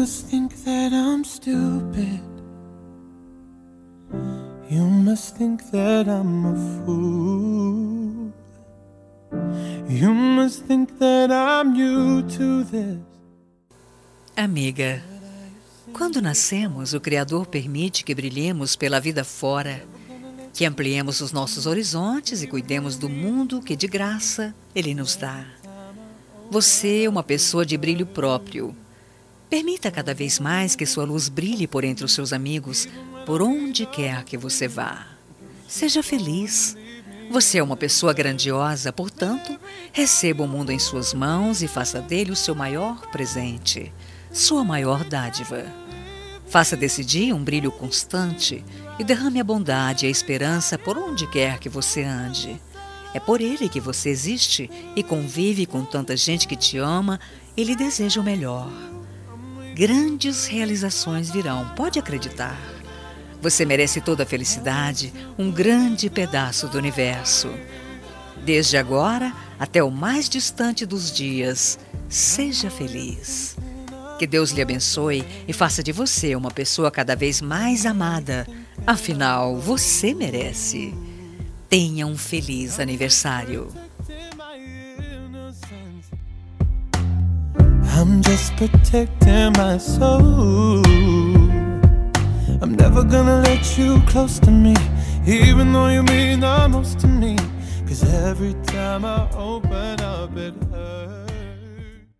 must think that I'm stupid. You must think that I'm a fool. You must think that I'm new to this. Amiga, quando nascemos, o Criador permite que brilhemos pela vida fora, que ampliemos os nossos horizontes e cuidemos do mundo que de graça Ele nos dá. Você é uma pessoa de brilho próprio. Permita cada vez mais que sua luz brilhe por entre os seus amigos, por onde quer que você vá. Seja feliz. Você é uma pessoa grandiosa, portanto, receba o mundo em suas mãos e faça dele o seu maior presente, sua maior dádiva. Faça desse dia um brilho constante e derrame a bondade e a esperança por onde quer que você ande. É por ele que você existe e convive com tanta gente que te ama e lhe deseja o melhor. Grandes realizações virão, pode acreditar. Você merece toda a felicidade, um grande pedaço do universo. Desde agora até o mais distante dos dias, seja feliz. Que Deus lhe abençoe e faça de você uma pessoa cada vez mais amada. Afinal, você merece. Tenha um feliz aniversário. I'm just protecting my soul. I'm never gonna let you close to me, even though you mean the most to me. 'Cause every time I open up it hurts.